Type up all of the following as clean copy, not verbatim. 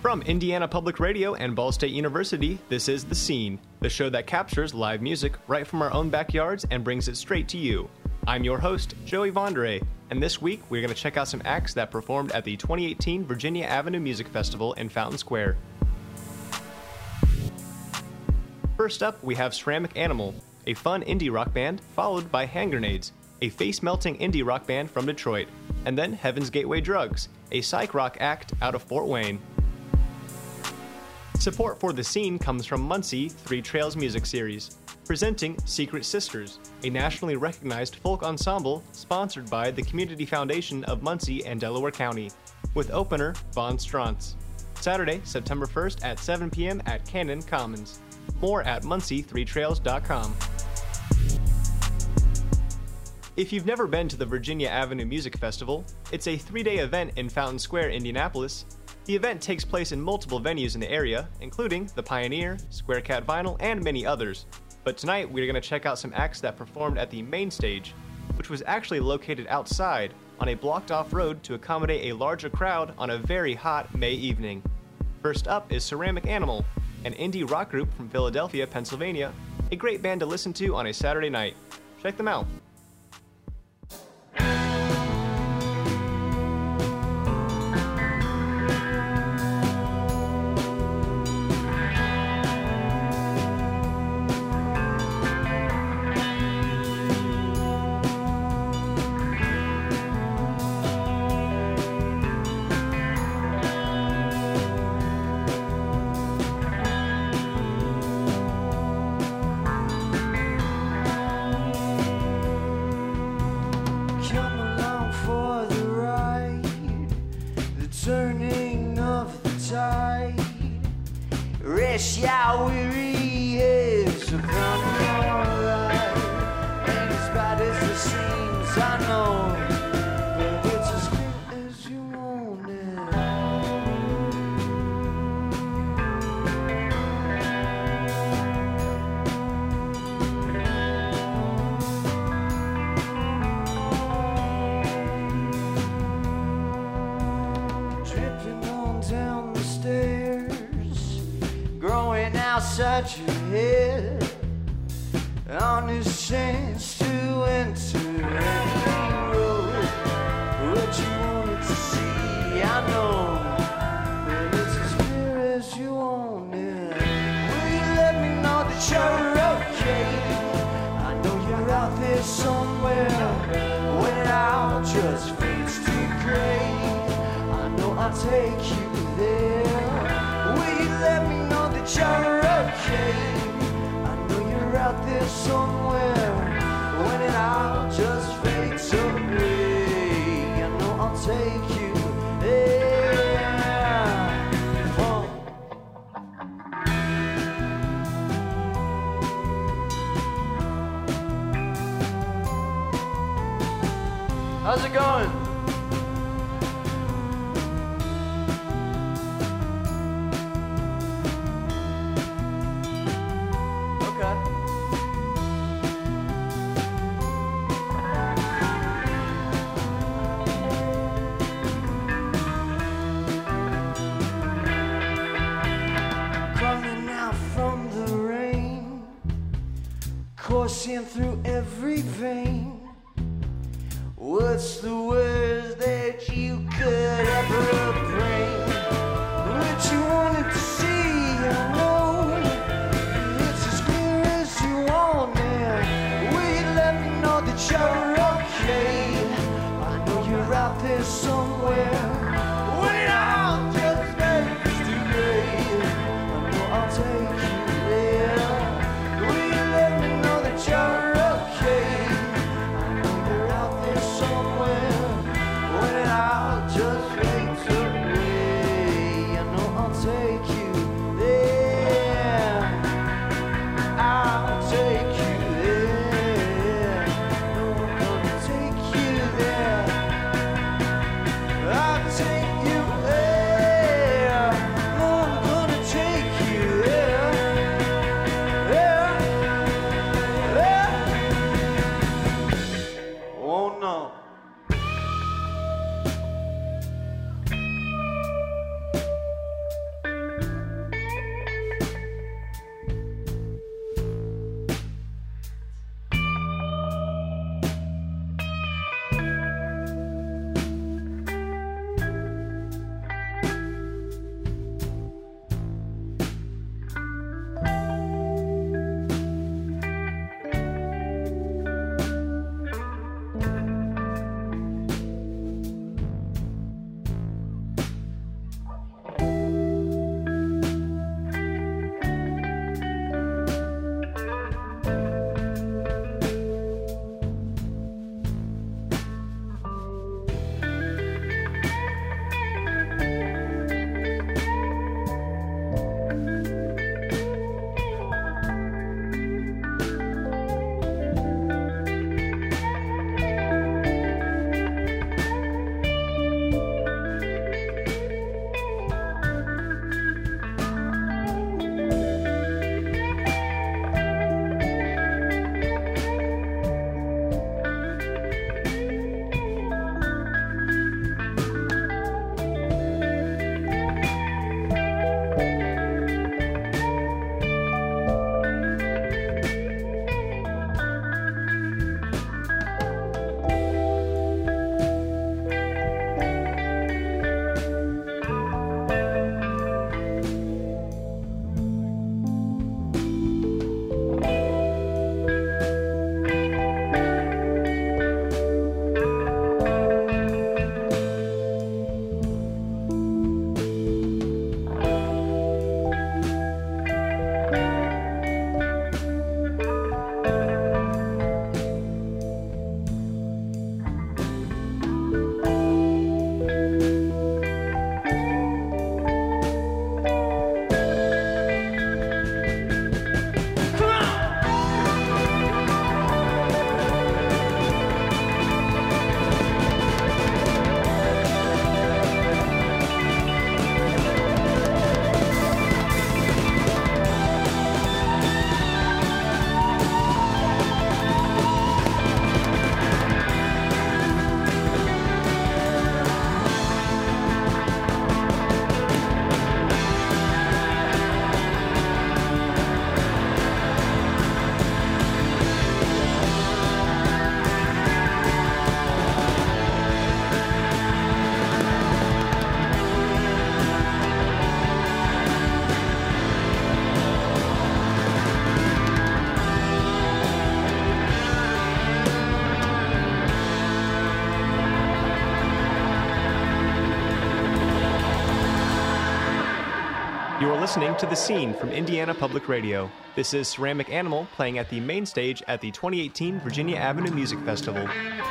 From Indiana Public Radio and Ball State University, this is The Scene, the show that captures live music right from our own backyards and brings it straight to you. I'm your host, Joey Vondre, and this week we're going to check out some acts that performed at the 2018 Virginia Avenue Music Festival in Fountain Square. First up, we have Ceramic Animal, a fun indie rock band, followed by Hand Grenades, a face-melting indie rock band from Detroit, and then Heaven's Gateway Drugs, a psych rock act out of Fort Wayne. Support for The Scene comes from Muncie Three Trails Music Series, presenting Secret Sisters, a nationally recognized folk ensemble sponsored by the Community Foundation of Muncie and Delaware County, with opener Von Strantz. Saturday, September 1st at 7 p.m. at Cannon Commons. More at MuncieThreeTrails.com. If you've never been to the Virginia Avenue Music Festival, it's a 3-day event in Fountain Square, Indianapolis. The event takes place in multiple venues in the area, including the Pioneer, Square Cat Vinyl, and many others. But tonight, we're going to check out some acts that performed at the main stage, which was actually located outside on a blocked-off road to accommodate a larger crowd on a very hot May evening. First up is Ceramic Animal, an indie rock group from Philadelphia, Pennsylvania, a great band to listen to on a Saturday night. Check them out. Turning of the tide, rest your weary heads upon your ride. Ain't as bad as it seems, I know, but it's as good as you want it. Outside your head on this chance to enter any road. What you wanted to see, I know, but it's as clear as you want it. Will you let me know that you're okay? I know you're out there somewhere when it all just fades to gray. I know I'll take you there. Will you let me know that you're okay? I know you're out there somewhere when it all just fades away. I know I'll take you there. How's it going? Coursing through every vein. What's the worst that you could ever bring? What you wanted to see, I know, it's as clear as you want it. Will you let me know that you're okay? I know you're out there somewhere when it all just fades to gray. I know I'll take you there. You're okay. I know you're out there somewhere when it all just fades away. I know I'll take you there. I'll take you there. I know I'm gonna take you there. I'll You are listening to The Scene from Indiana Public Radio. This is Ceramic Animal playing at the main stage at the 2018 Virginia Avenue Music Festival.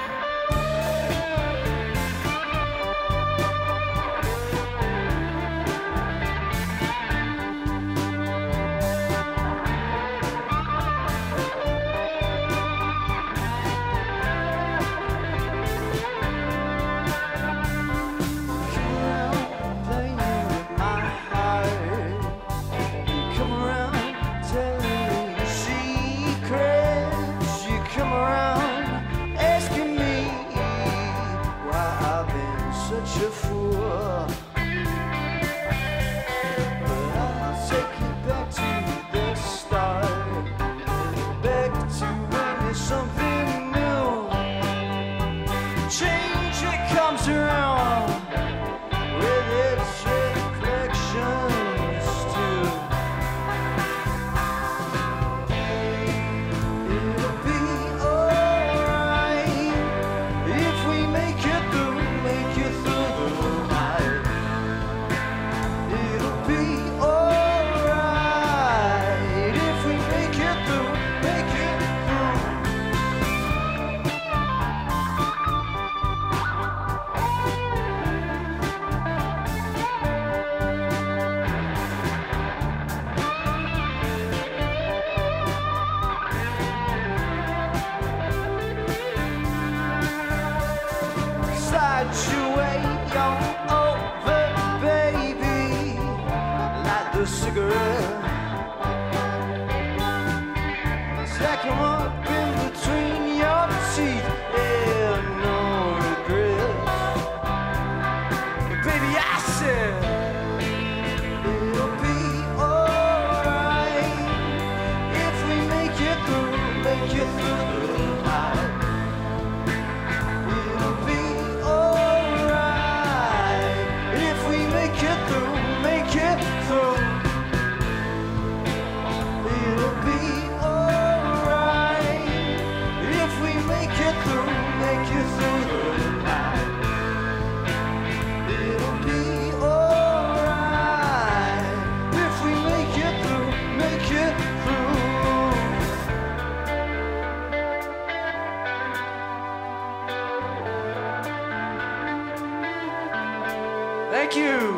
Thank you.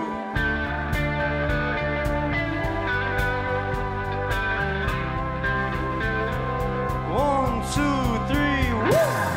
One, two, three, woo!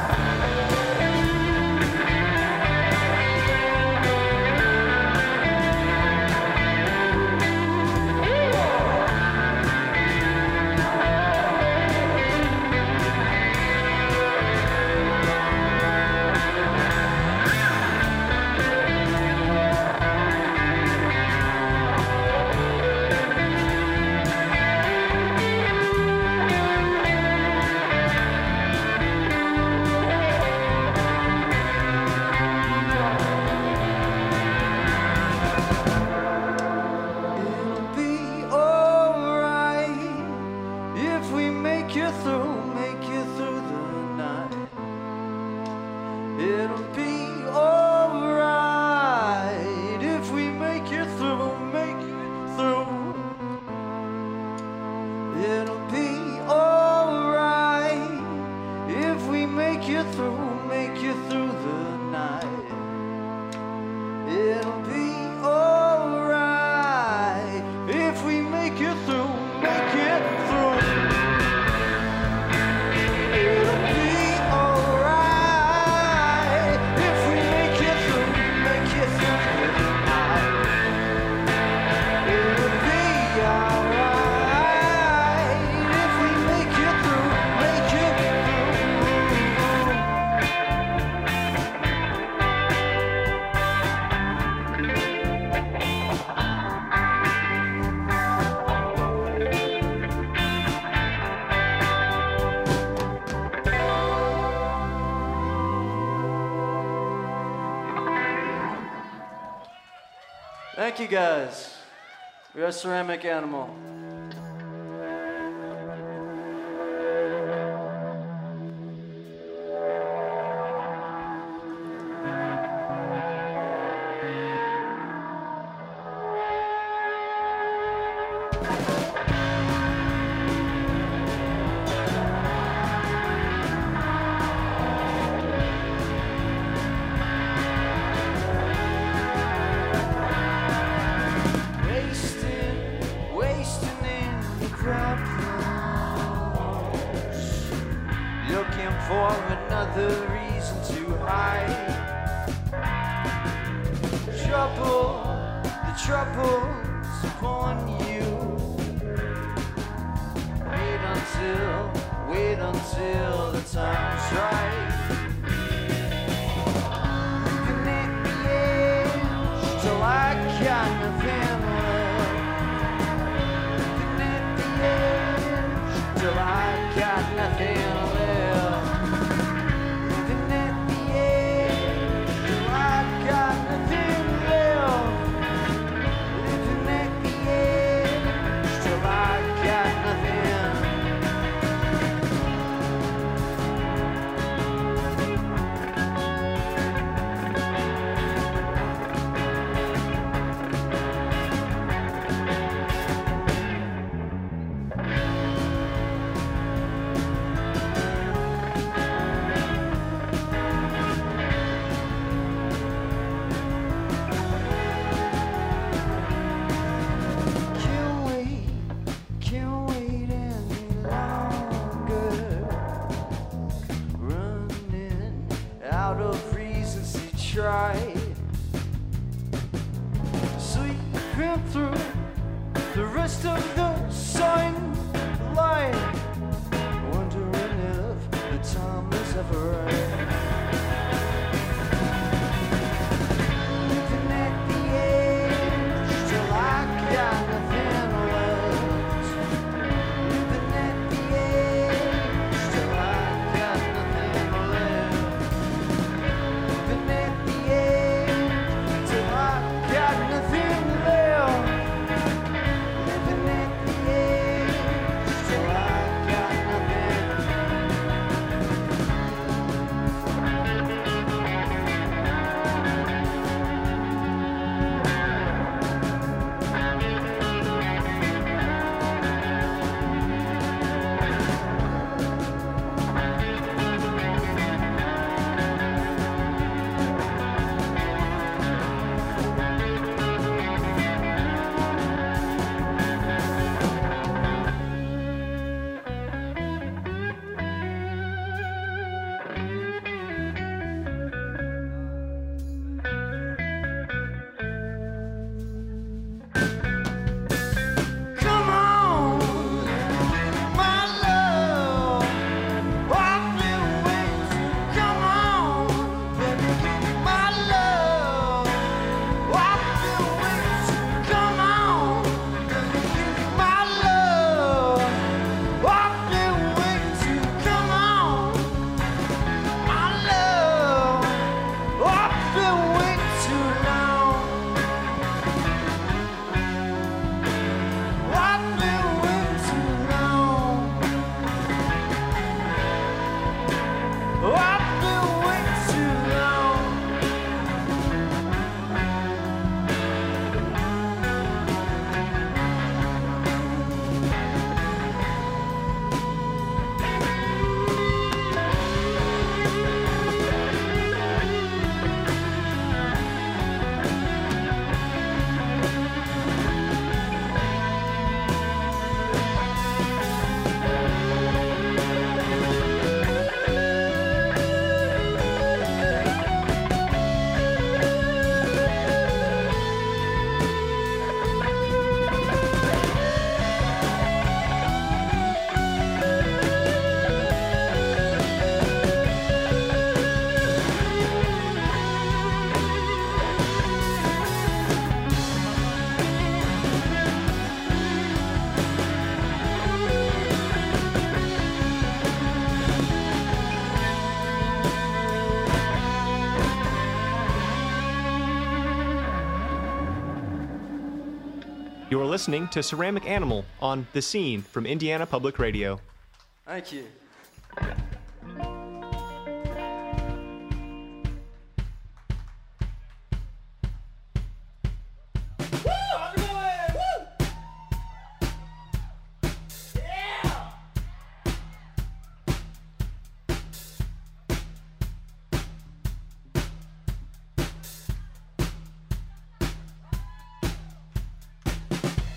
Thank you guys. We are Ceramic Animal. the trouble's upon you. Wait until the time's right. Looking at the edge till I got nothing left. Looking at the edge till I got nothing left. Looking at the edge till I got nothing left. Looking at the edge till I got nothing. Through the rest of the sunlight, wondering if the time is ever right. Looking at the edge till I got nothing left. Looking at the edge till I got nothing left. Looking at the edge till I got nothing left. You're listening to Ceramic Animal on The Scene from Indiana Public Radio. Thank you.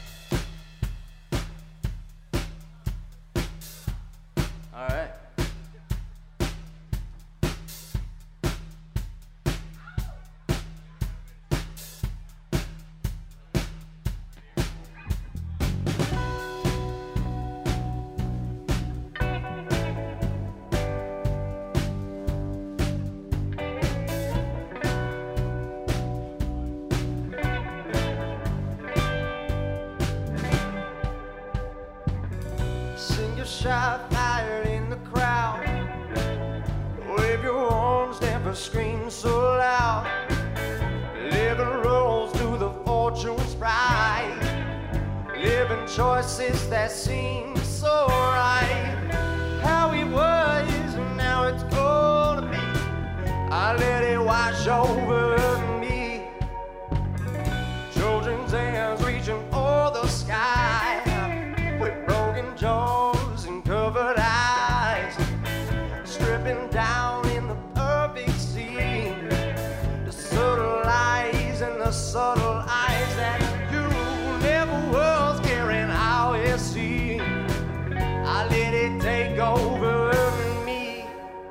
All right. shot fired in the crowd. Wave your arms, never scream so loud. Living rolls through the fortune's pride. Living choices that seem so right. How it was and now it's gonna be. I let it wash over me. Children's hands reaching for the sky, with broken jaws and covered eyes, stripping down in the perfect scene. The subtle lies and the subtle eyes that you never was caring how it seemed. I let it take over me.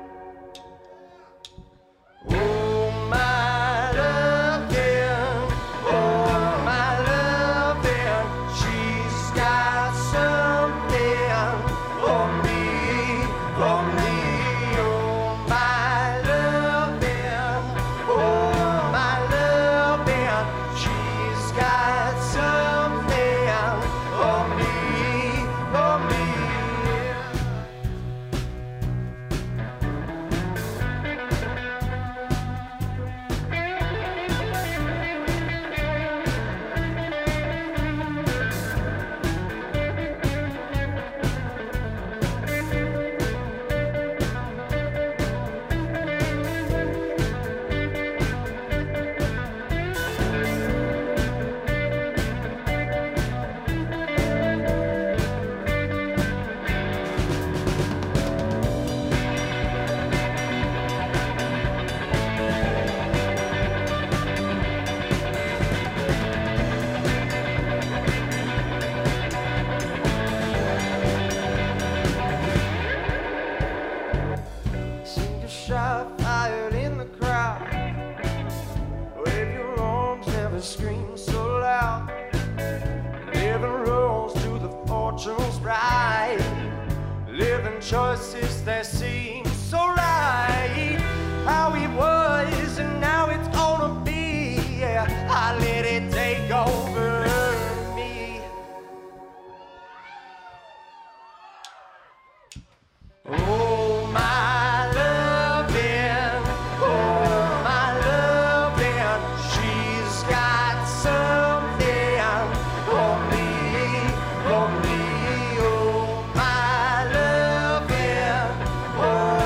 Oh my loving, oh my loving, she's got something for me, for me. Oh my loving, oh my loving, she's got something for me, for me. Sing a shot fired in the crowd. Wave your arms, never scream so loud. Living rolls through the fortune's bride. Living choices that seem so right. How it was and now it's gonna be. Yeah, I let it take over me. Oh my loving, oh my loving, she's got something for me, for me. Oh my loving, oh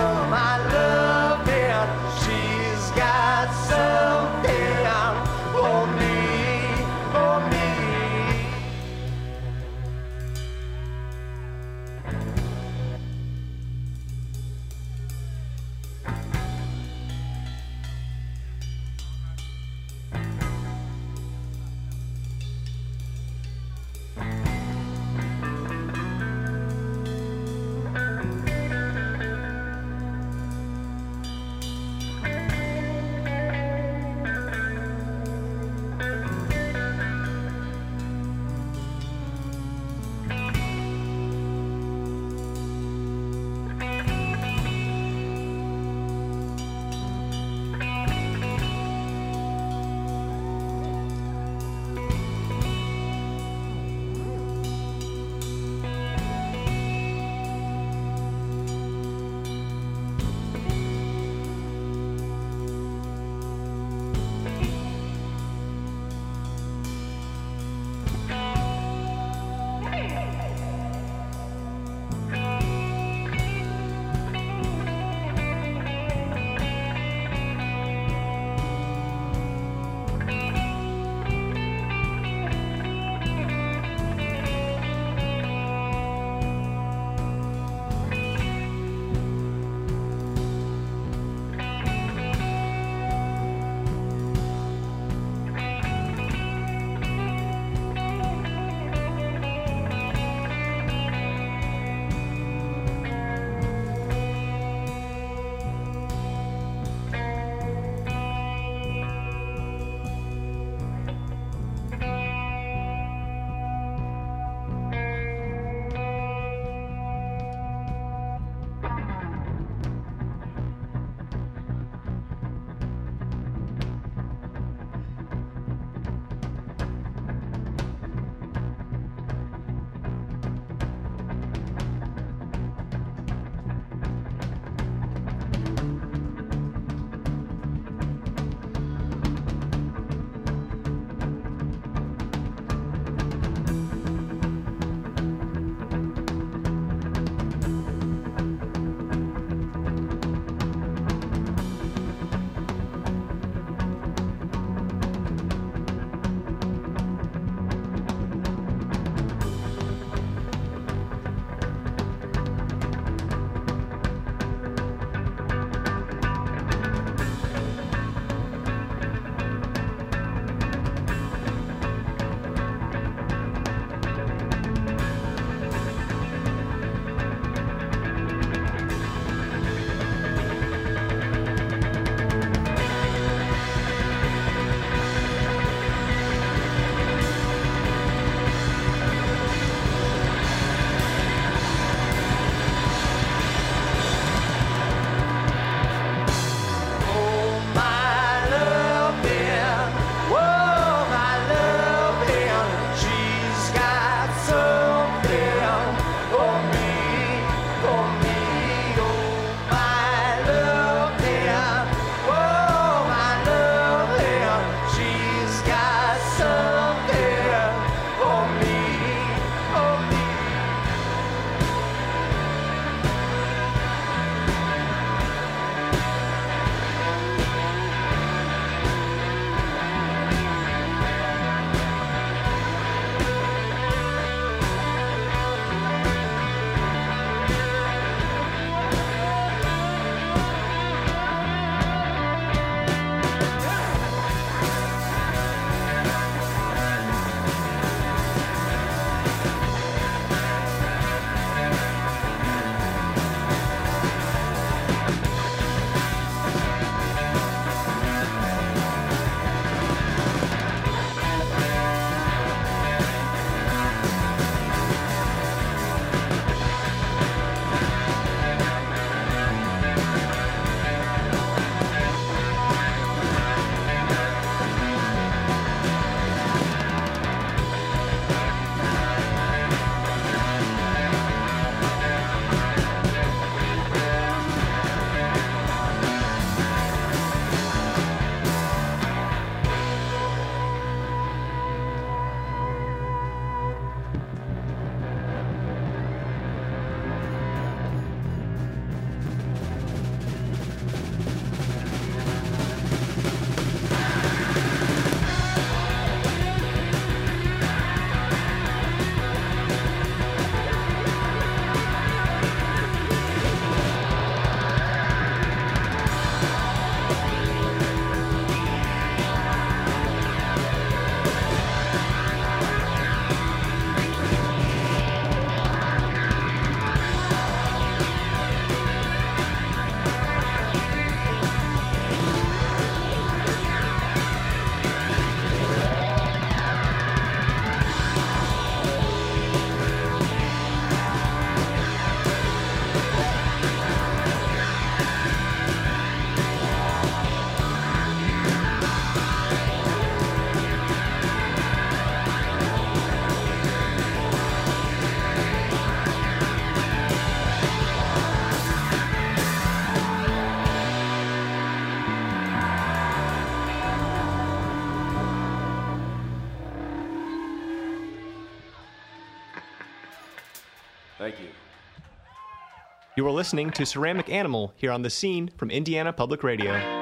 Thank you. You are listening to Ceramic Animal here on The Scene from Indiana Public Radio.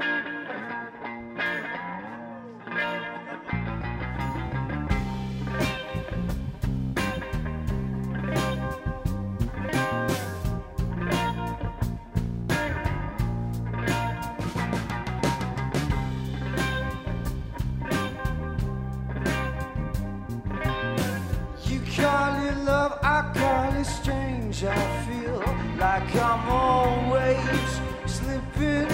I feel like I'm always slipping.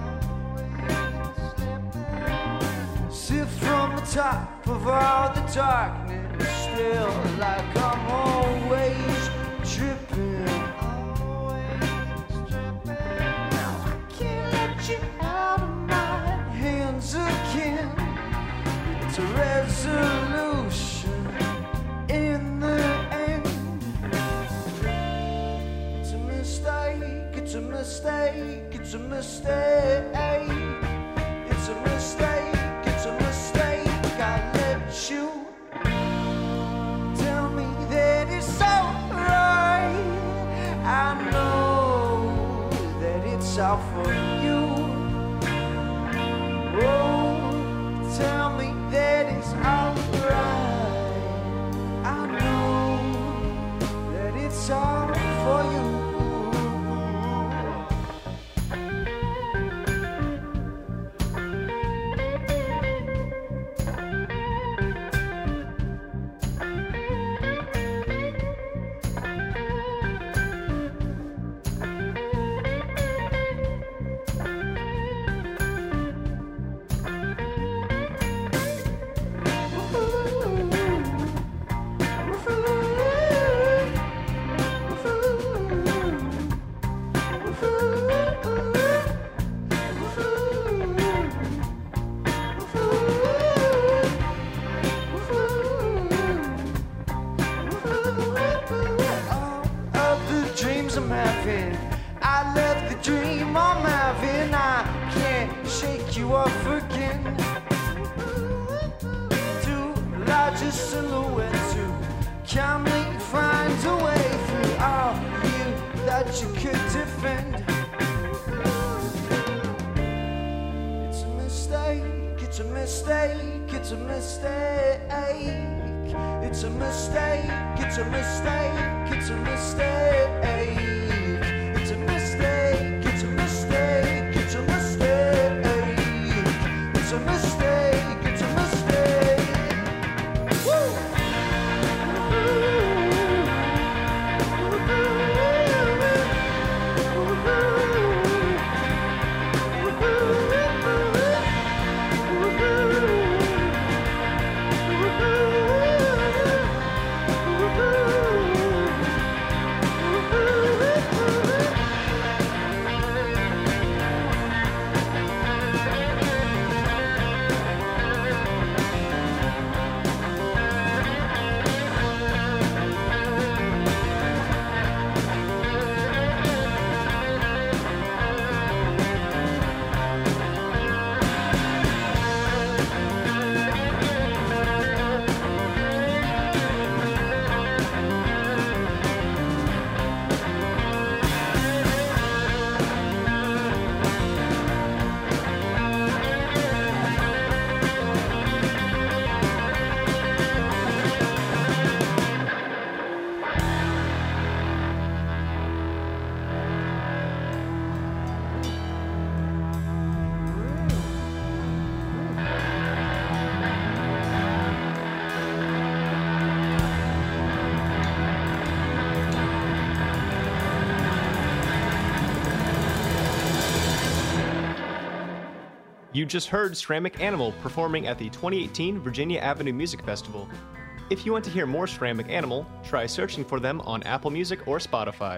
Sip from the top of all the darkness, still like I'm always dripping. Now I can't let you out of my hands again. It's a resolution in the end. It's a mistake, it's a mistake, it's a mistake. It's a mistake, it's a mistake. I let you tell me that it's alright. I know that it's all for you. Oh, tell me that it's alright. I know that it's all for you. I love the dream I'm having. I can't shake you off again. Too large a silhouette to calmly find a way through all you that you could defend. It's a mistake, it's a mistake, it's a mistake. It's a mistake, it's a mistake, it's a mistake. It's a mistake, it's a mistake, it's a mistake. It's a mistake, it's a mistake. Woo! You just heard Ceramic Animal performing at the 2018 Virginia Avenue Music Festival. If you want to hear more Ceramic Animal, try searching for them on Apple Music or Spotify.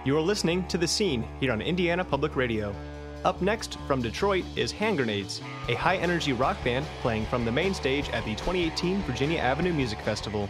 You are listening to The Scene here on Indiana Public Radio. Up next from Detroit is Hand Grenades, a high-energy rock band playing from the main stage at the 2018 Virginia Avenue Music Festival.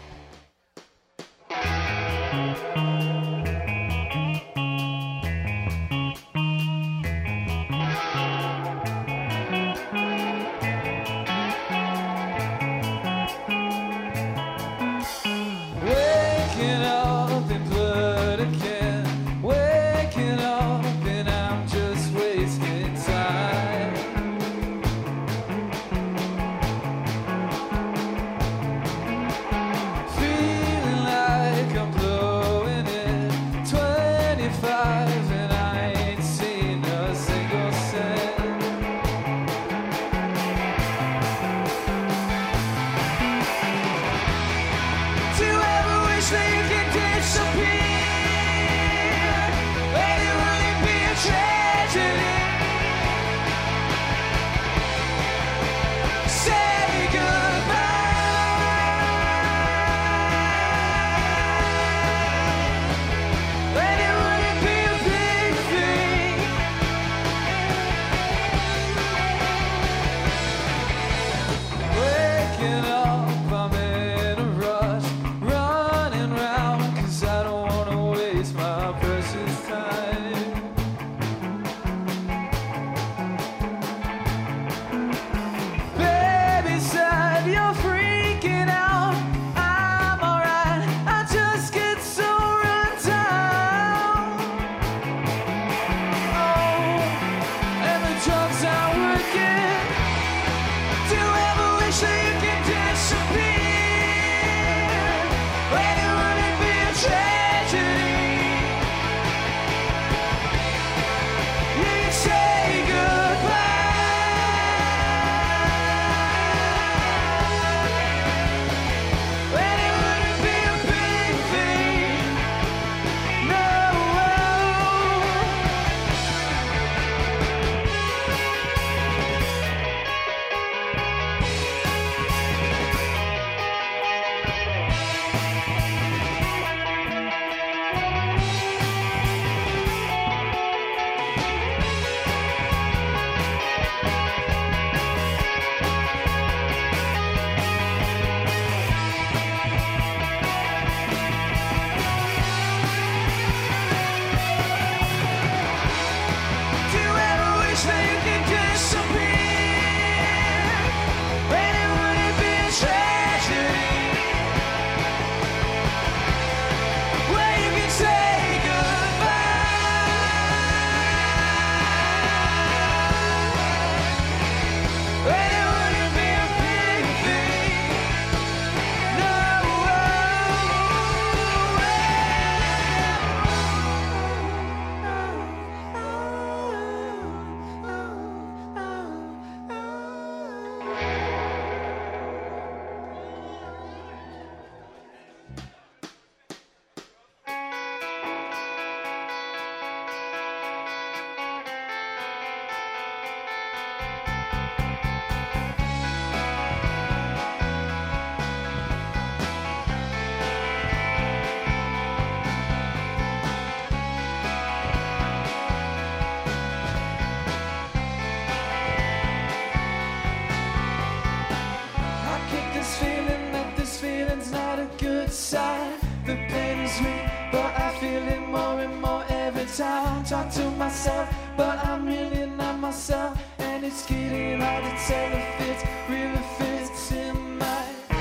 Talk to myself, but I'm really not myself, and it's getting hard to tell if it really fits in my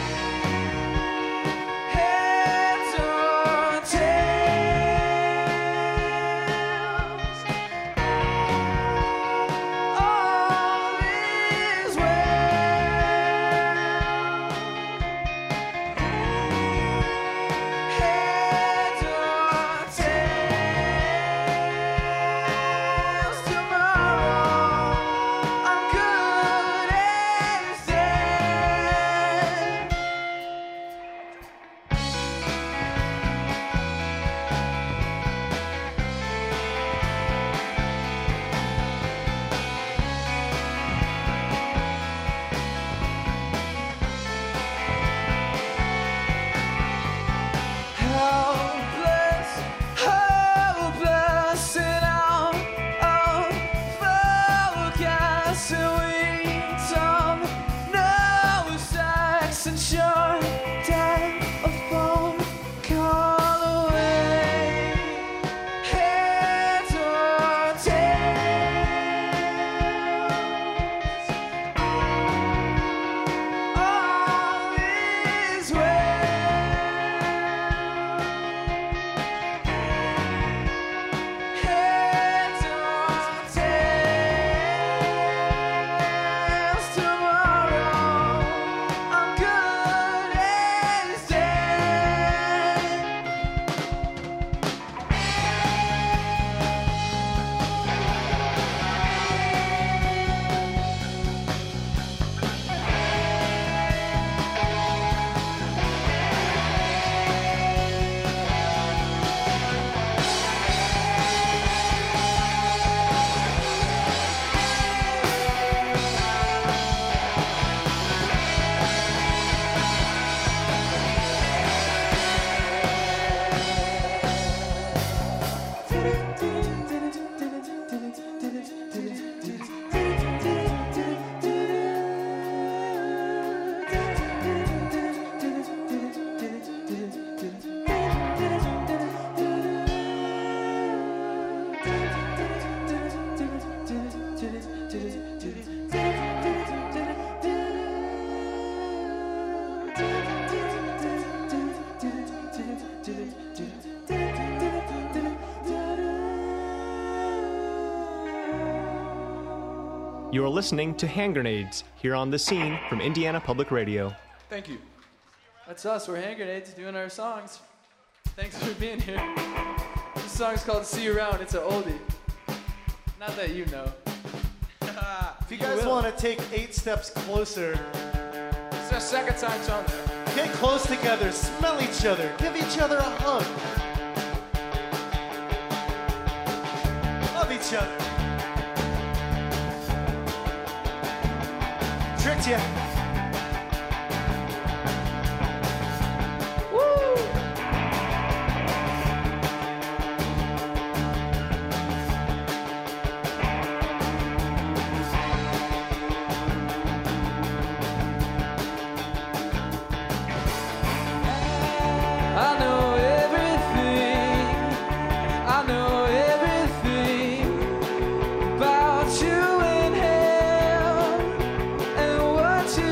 head or tails. All is well. Head or tails tomorrow. I'm good as dead. You're listening to Hand Grenades here on The Scene from Indiana Public Radio. Thank you. That's us. We're Hand Grenades doing our songs. Thanks for being here. This song's called See You Around. It's an oldie. Not that you know. If you guys want to take 8 steps closer, It's our second time telling it. get close together, smell each other, give each other a hug. Love each other. Tricked ya. I know everything. I know everything about you and him and what you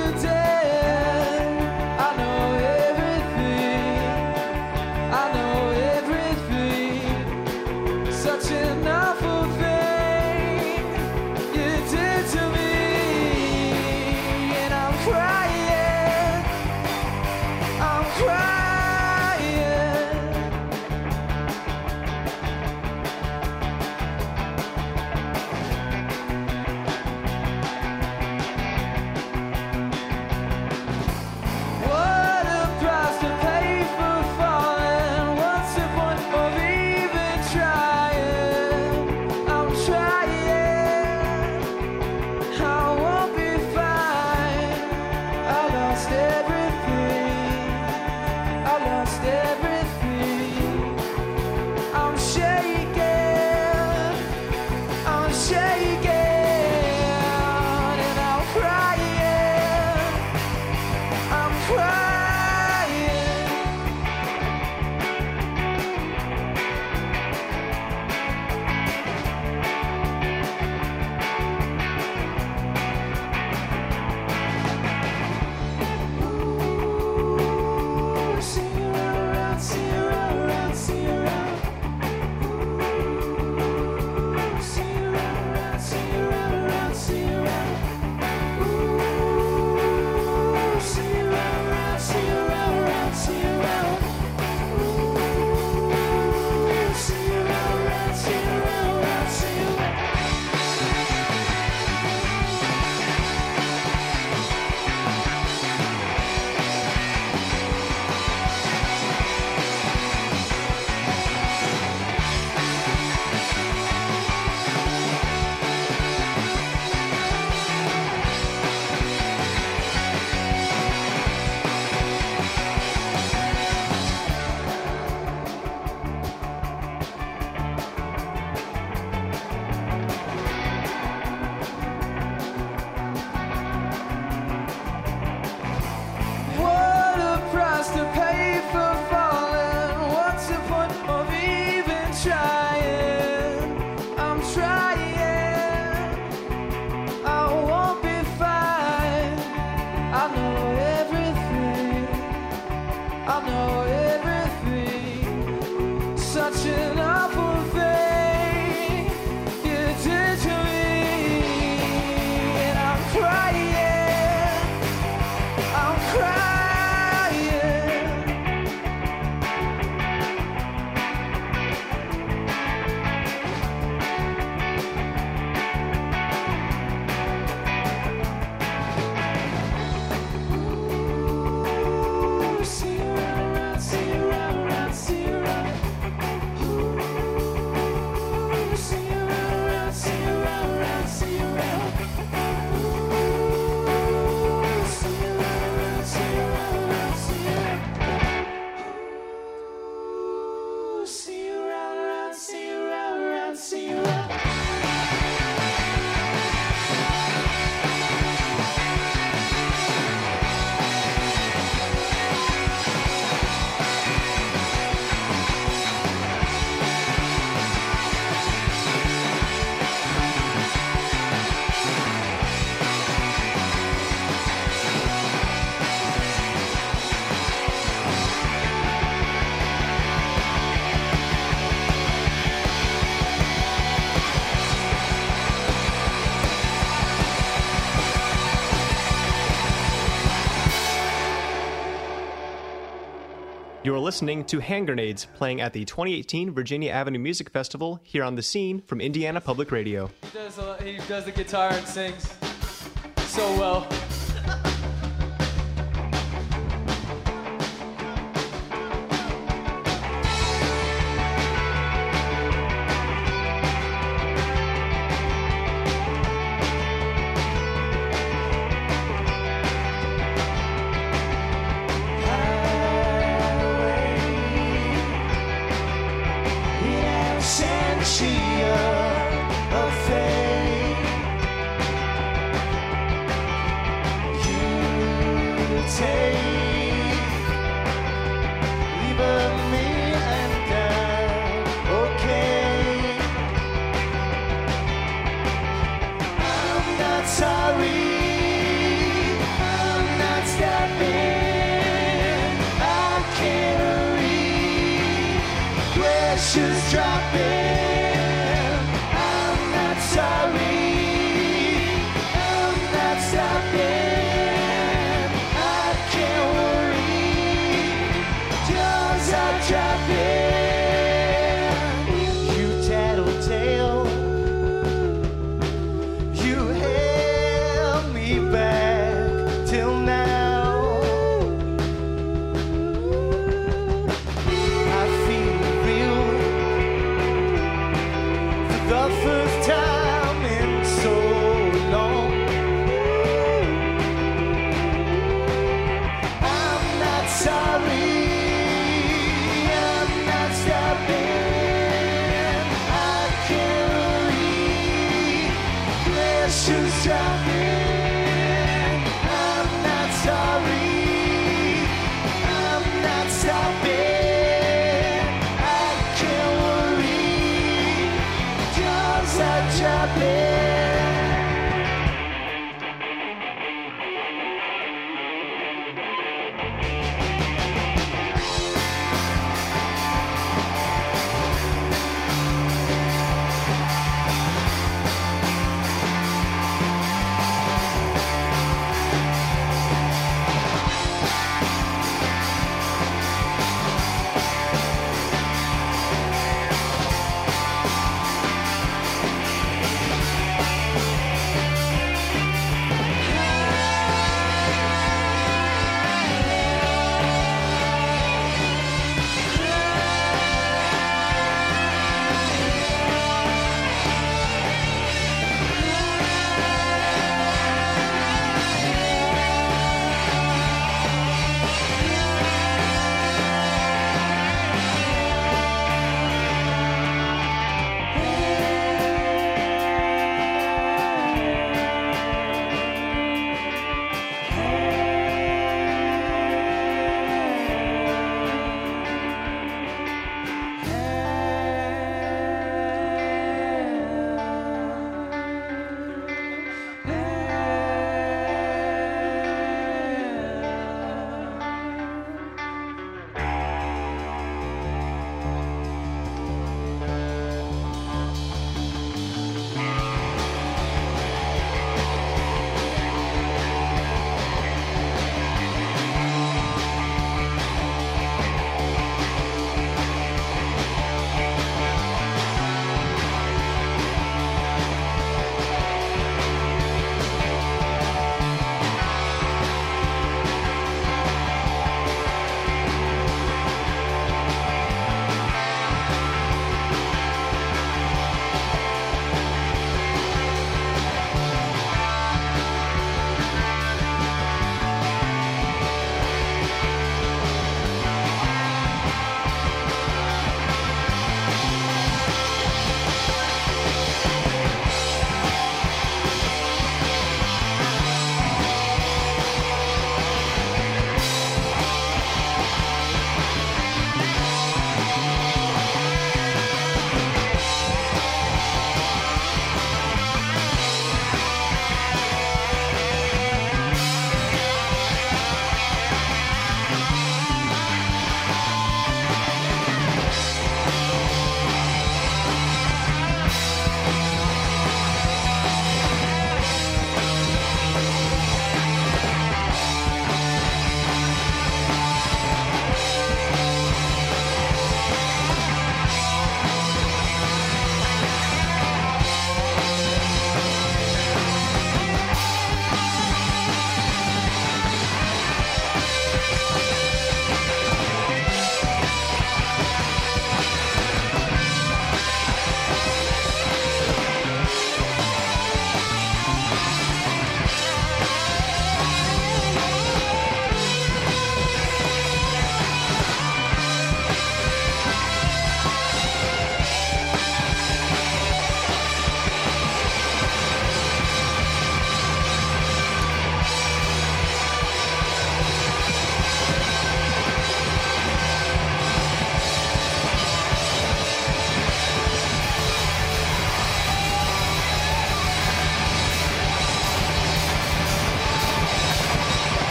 You're listening to Hand Grenades, playing at the 2018 Virginia Avenue Music Festival here on The Scene from Indiana Public Radio. He does the guitar and sings so well.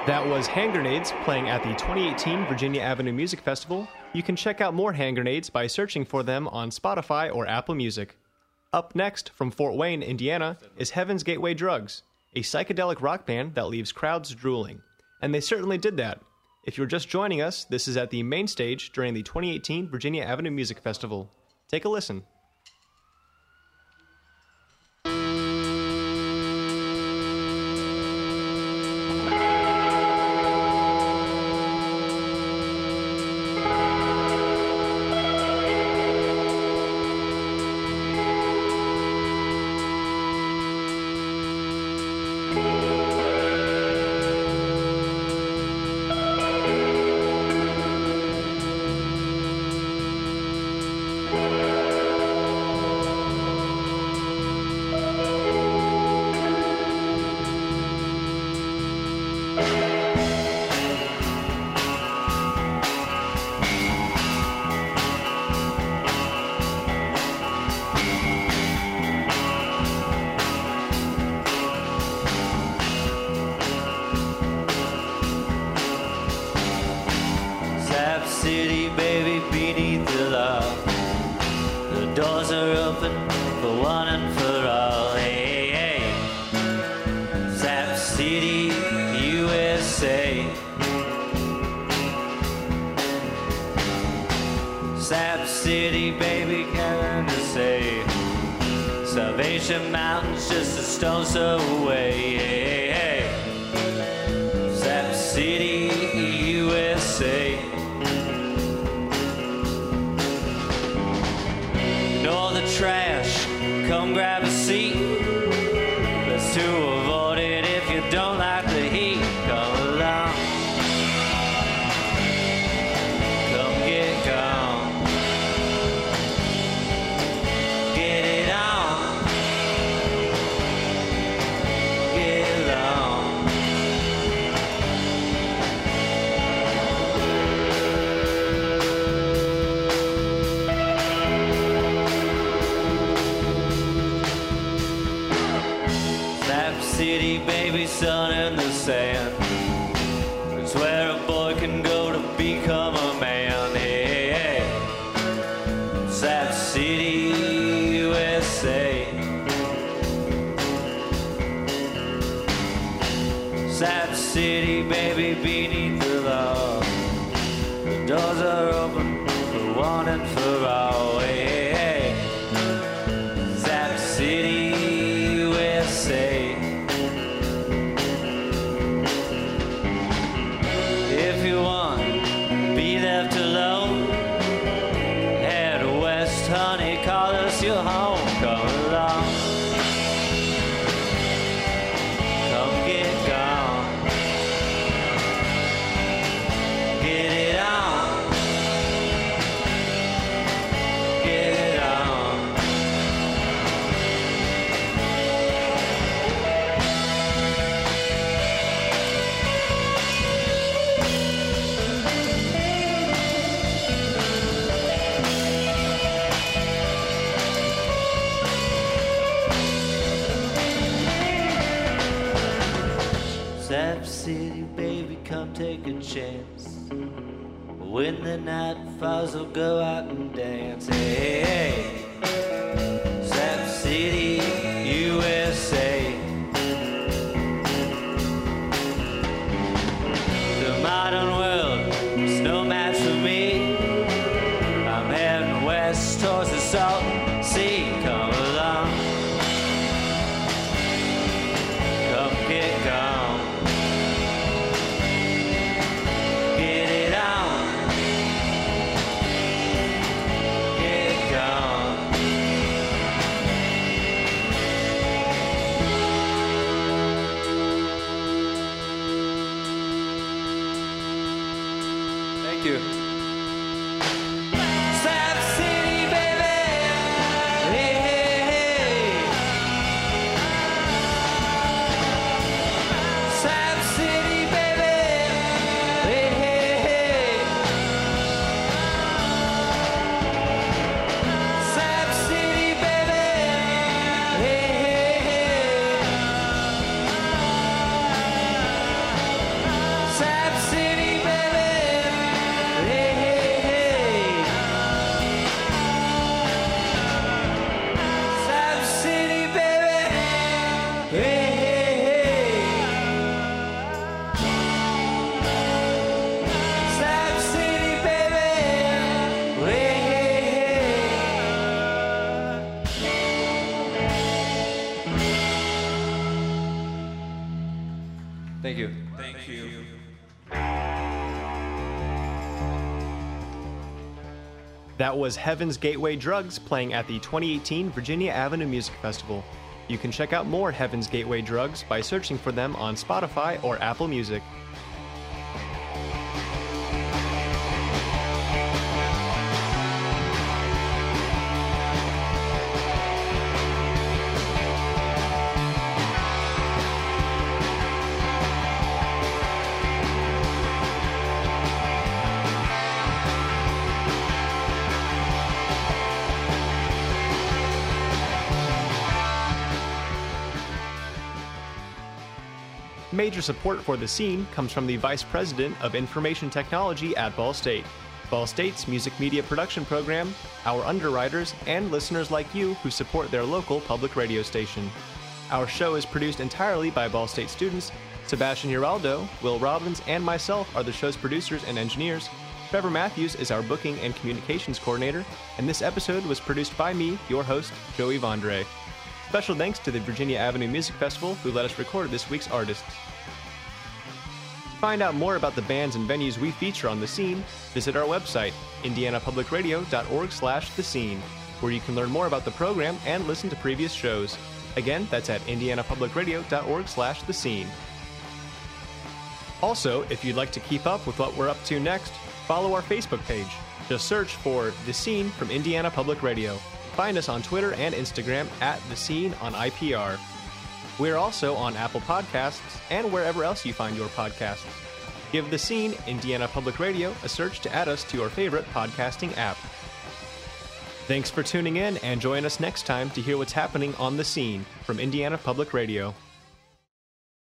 That was Hand Grenades playing at the 2018 Virginia Avenue Music Festival. You can check out more Hand Grenades by searching for them on Spotify or Apple Music. Up next, from Fort Wayne, Indiana, is Heaven's Gateway Drugs, a psychedelic rock band that leaves crowds drooling. And they certainly did that. If you're just joining us, this is at the main stage during the 2018 Virginia Avenue Music Festival. Take a listen. City, baby, beneath the law. The doors are open for one and for all. Hey, hey. Sap City, USA. Sap City, baby, can't to say. Salvation Mountain's just a stone's throw away. Hey, hey. Sap City, USA. Trash, come grab a seat. Best to avoid it if you don't like the heat. Come along, come get gone. Get it on, get along. City, baby, sun in the sand. It's where a boy can go to become a man. Hey, hey. Sap City, USA. Sap City, baby, beneath the law. The doors are open for one and for all. Hey, hey. Sap City, USA. If you want to be left alone, head west, honey, call us your home. Come along, come get gone. Get it on, get it on. Sap City, baby, come take a chance. When the night falls, we'll go out and dance. Hey, hey. Sap City, USA. The modern world is no match for me. I'm heading west towards the salt sea. Come along, come get gone. Get it on, get gone. Thank you. Sap City, baby. Hey, hey, hey. Sap City, baby. Hey, hey, hey. Sap City, baby. Hey, hey, hey. Thank you. Thank you. That was Heaven's Gateway Drugs playing at the 2018 Virginia Avenue Music Festival. You can check out more Heaven's Gateway Drugs by searching for them on Spotify or Apple Music. Major support for the scene comes from the Vice President of Information Technology at Ball State, Ball State's music media production program, our underwriters, and listeners like you who support their local public radio station. Our show is produced entirely by Ball State students. Sebastian Giraldo, Will Robbins, and myself are the show's producers and engineers. Trevor Matthews is our booking and communications coordinator, and this episode was produced by me, your host, Joey Vondre. Special thanks to the Virginia Avenue Music Festival who let us record this week's artists. To find out more about the bands and venues we feature on The Scene, visit our website, indianapublicradio.org/thescene, where you can learn more about the program and listen to previous shows. Again, that's at indianapublicradio.org/thescene. Also, if you'd like to keep up with what we're up to next, follow our Facebook page. Just search for The Scene from Indiana Public Radio. Find us on Twitter and Instagram at The Scene on IPR. We're also on Apple Podcasts and wherever else you find your podcasts. Give The Scene, Indiana Public Radio, a search to add us to your favorite podcasting app. Thanks for tuning in and join us next time to hear what's happening on The Scene from Indiana Public Radio.